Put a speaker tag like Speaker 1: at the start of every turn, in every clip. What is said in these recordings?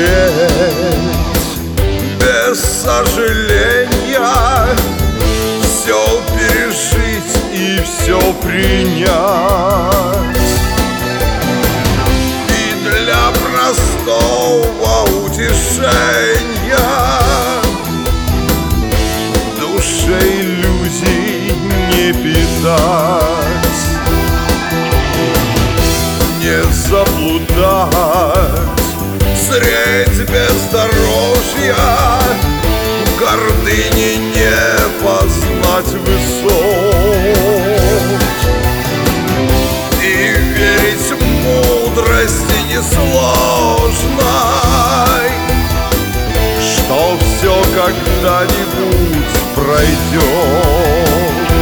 Speaker 1: умереть без сожаления, все пережить и все принять. И для простого утешения душе иллюзий не питать, не заблудать средь бездорожья, гордыни не познать высот. И верить в мудрости несложной, что все когда-нибудь пройдет.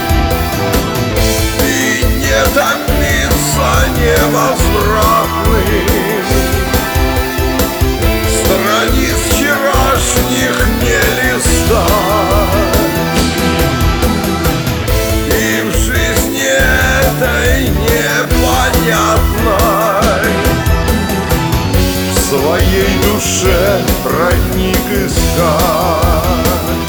Speaker 1: И не томиться невозвратным страниц вчерашних не листать. И в жизни этой непонятной в своей душе родник искать.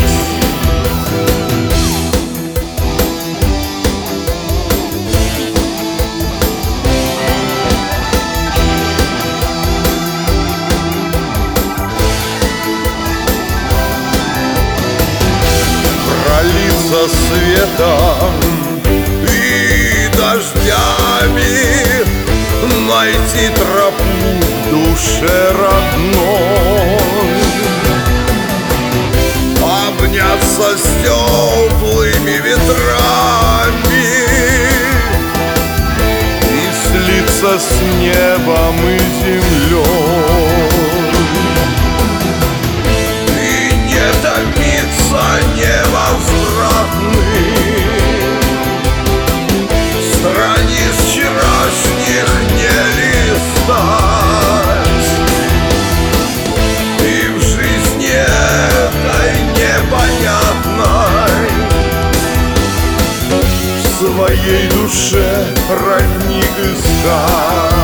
Speaker 1: Пролиться светом и дождями, найти тропу в душе родной, обняться с теплыми ветрами и слиться с небом и землей. И не томиться невозвратным страниц вчерашних не листать. И в жизни этой непонятной в своей душе родник искать.